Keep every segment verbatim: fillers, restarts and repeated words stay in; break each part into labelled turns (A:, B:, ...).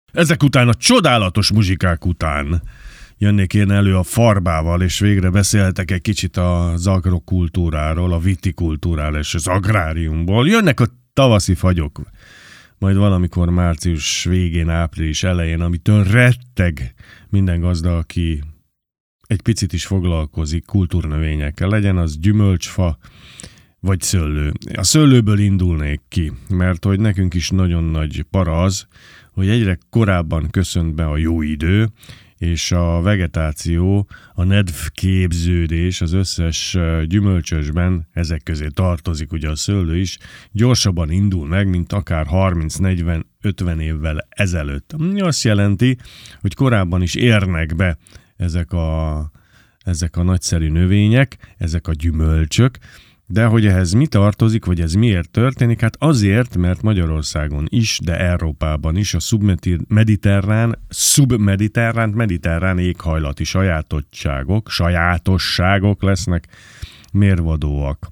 A: Ezek után, a csodálatos muzsikák után jönnék én elő a farbával, és végre beszélhetek egy kicsit az agrokultúráról, a vitikultúráról és az agráriumból. Jönnek a tavaszi fagyok, majd valamikor március végén, április elején, amitől retteg minden gazda, aki egy picit is foglalkozik kultúrnövényekkel. Legyen az gyümölcsfa, vagy szőlő. A szőlőből indulnék ki, mert hogy nekünk is nagyon nagy para az, hogy egyre korábban köszönt be a jó idő, és a vegetáció, a nedvképződés az összes gyümölcsösben, ezek közé tartozik ugye a szőlő is, gyorsabban indul meg, mint akár harminc, negyven, ötven évvel ezelőtt. Azt jelenti, hogy korábban is érnek be ezek a, ezek a nagyszerű növények, ezek a gyümölcsök, de hogy ehhez mi tartozik, vagy ez miért történik? Hát azért, mert Magyarországon is, de Európában is a szubmediterrán, szubmediterrán, mediterrán éghajlati sajátosságok, sajátosságok lesznek mérvadóak.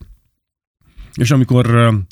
A: És amikor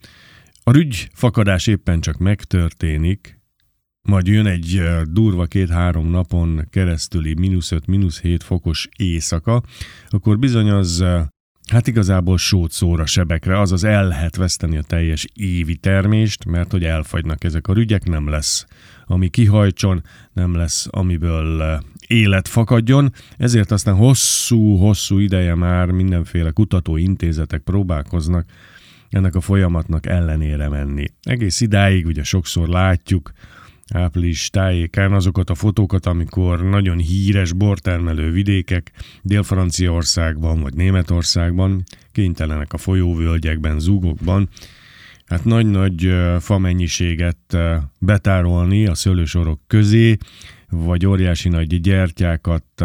A: a rügyfakadás éppen csak megtörténik, majd jön egy durva két-három napon keresztüli mínusz öt, mínusz hét fokos éjszaka, akkor bizony az, hát igazából sót szóra sebekre, azaz el lehet veszteni a teljes évi termést, mert hogy elfagynak ezek a rügyek, nem lesz, ami kihajtson, nem lesz, amiből élet fakadjon, ezért aztán hosszú-hosszú ideje már mindenféle kutatóintézetek próbálkoznak ennek a folyamatnak ellenére menni. Egész idáig ugye sokszor látjuk április tájékán azokat a fotókat, amikor nagyon híres bortermelő vidékek Dél-Franciaországban vagy Németországban kénytelenek a folyóvölgyekben, zúgokban hát nagy-nagy famennyiséget betárolni a szőlősorok közé, vagy óriási nagy gyertyákat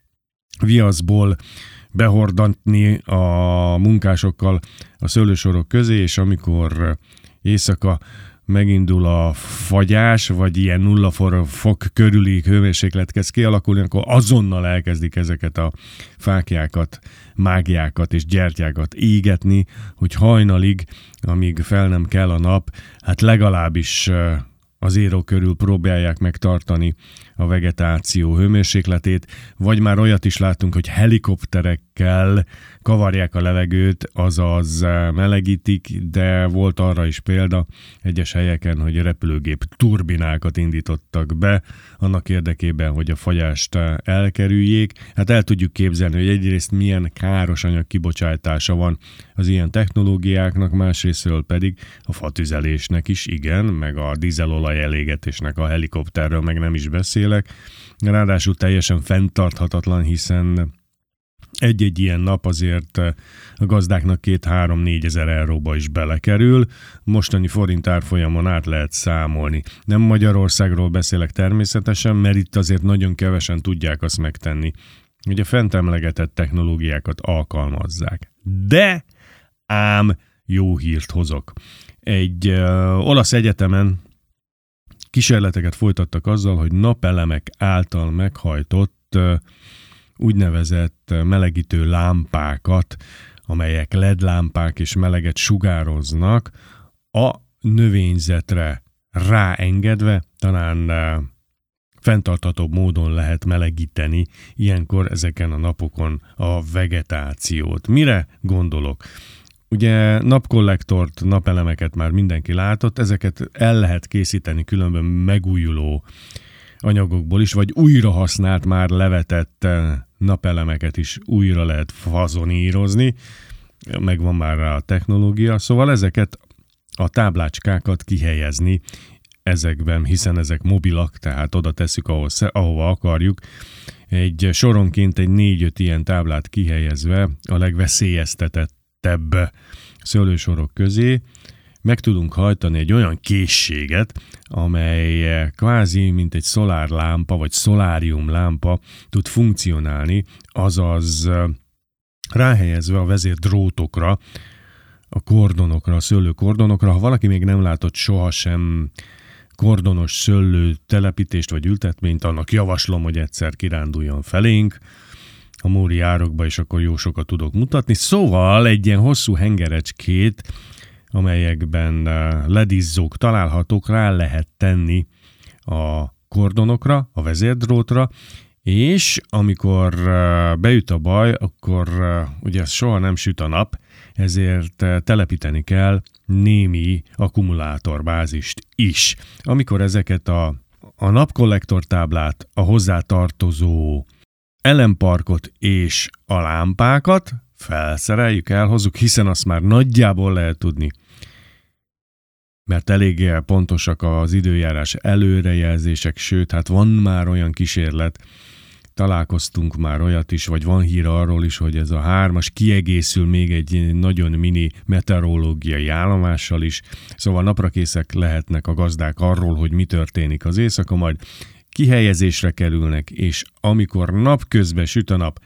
A: viaszból behordatni a munkásokkal a szőlősorok közé, és amikor éjszaka megindul a fagyás, vagy ilyen nulla fok körüli hőmérséklet kezd kialakulni, akkor azonnal elkezdik ezeket a fáklyákat, mágiákat és gyertyákat égetni, hogy hajnalig, amíg fel nem kell a nap, hát legalábbis az zéró körül próbálják megtartani a vegetáció hőmérsékletét, vagy már olyat is látunk, hogy helikopterekkel kavarják a levegőt, azaz melegítik, de volt arra is példa egyes helyeken, hogy repülőgép turbinákat indítottak be, annak érdekében, hogy a fagyást elkerüljék. Hát el tudjuk képzelni, hogy egyrészt milyen káros anyag kibocsátása van az ilyen technológiáknak, másrésztről pedig a fatüzelésnek is, igen, meg a dízelolaj elégetésnek a helikopterről meg nem is beszélek. Ráadásul teljesen fenntarthatatlan, hiszen egy-egy ilyen nap azért a gazdáknak két-három-négy ezer euróba is belekerül, mostani forint árfolyamon át lehet számolni. Nem Magyarországról beszélek természetesen, mert itt azért nagyon kevesen tudják azt megtenni, hogy a fent emlegetett technológiákat alkalmazzák. De ám jó hírt hozok. Egy uh, olasz egyetemen kísérleteket folytattak azzal, hogy napelemek által meghajtott uh, úgynevezett melegítő lámpákat, amelyek el é dé lámpák és meleget sugároznak, a növényzetre ráengedve talán uh, fenntarthatóbb módon lehet melegíteni ilyenkor ezeken a napokon a vegetációt. Mire gondolok? Ugye napkollektort, napelemeket már mindenki látott, ezeket el lehet készíteni különben megújuló anyagokból is, vagy újra használt, már levetett napelemeket is újra lehet fazonírozni, megvan már rá a technológia, szóval ezeket a táblácskákat kihelyezni ezekben, hiszen ezek mobilak, tehát oda tesszük, ahova akarjuk, egy soronként egy négy-öt ilyen táblát kihelyezve a legveszélyeztetettebb szőlősorok közé meg tudunk hajtani egy olyan készséget, amely kvázi mint egy szolárlámpa vagy szoláriumlámpa tud funkcionálni, azaz ráhelyezve a vezérdrótokra, a kordonokra, a szőlőkordonokra. Ha valaki még nem látott sohasem kordonos szőlő telepítést vagy ültetményt, annak javaslom, hogy egyszer kiránduljon felénk a Móri árokba, és akkor jó sokat tudok mutatni. Szóval egy ilyen hosszú hengerecskét, amelyekben ledizzók találhatók, rá lehet tenni a kordonokra, a vezérdrótra, és amikor beüt a baj, akkor ugye soha nem süt a nap, ezért telepíteni kell némi akkumulátorbázist is. Amikor ezeket a, a napkollektortáblát, a hozzátartozó elemparkot és a lámpákat felszereljük, elhozzuk, hiszen azt már nagyjából lehet tudni, mert eléggé pontosak az időjárás előrejelzések, sőt, hát van már olyan kísérlet, találkoztunk már olyat is, vagy van hír arról is, hogy ez a hármas kiegészül még egy nagyon mini meteorológiai állomással is, szóval naprakészek lehetnek a gazdák arról, hogy mi történik az éjszaka, majd kihelyezésre kerülnek, és amikor napközben süt a nap,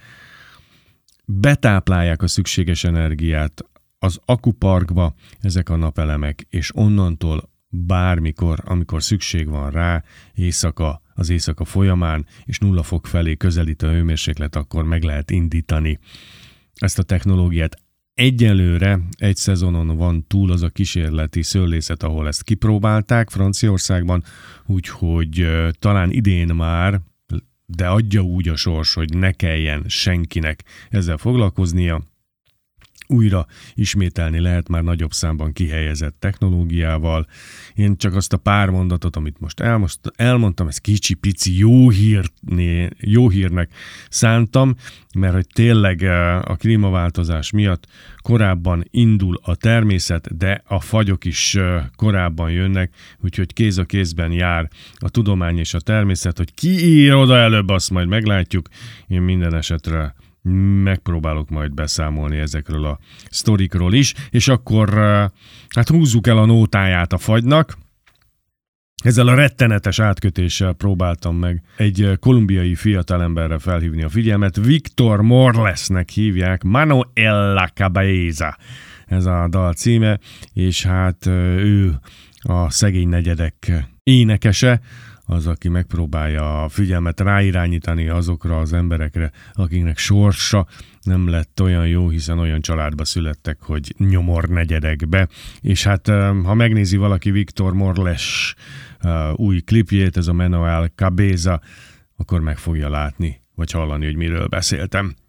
A: betáplálják a szükséges energiát az akuparkba ezek a napelemek, és onnantól bármikor, amikor szükség van rá, éjszaka, az éjszaka folyamán, és nulla fok felé közelít a hőmérséklet, akkor meg lehet indítani ezt a technológiát. Egyelőre egy szezonon van túl az a kísérleti szőlészet, ahol ezt kipróbálták Franciaországban, úgyhogy uh, talán idén már, de adja úgy a sors, hogy ne kelljen senkinek ezzel foglalkoznia, újra ismételni lehet már nagyobb számban kihelyezett technológiával. Én csak azt a pár mondatot, amit most elmondtam, ez kicsi-pici jó, hírné, jó hírnek szántam, mert hogy tényleg a klímaváltozás miatt korábban indul a természet, de a fagyok is korábban jönnek, úgyhogy kéz a kézben jár a tudomány és a természet, hogy ki ír oda előbb, azt majd meglátjuk. Én minden esetre megpróbálok majd beszámolni ezekről a sztorikról is, és akkor hát húzzuk el a nótáját a fagynak. Ezzel a rettenetes átkötéssel próbáltam meg egy kolumbiai fiatalemberre felhívni a figyelmet. Victor Morlesnek hívják, Mano en la Cabeza ez a dal címe, és hát ő a szegény negyedek énekese, az, aki megpróbálja a figyelmet ráirányítani azokra az emberekre, akiknek sorsa nem lett olyan jó, hiszen olyan családba születtek, hogy nyomor negyedekbe. És hát, ha megnézi valaki Victor Morles új klipjét, ez a Mano en la Cabeza, akkor meg fogja látni, vagy hallani, hogy miről beszéltem.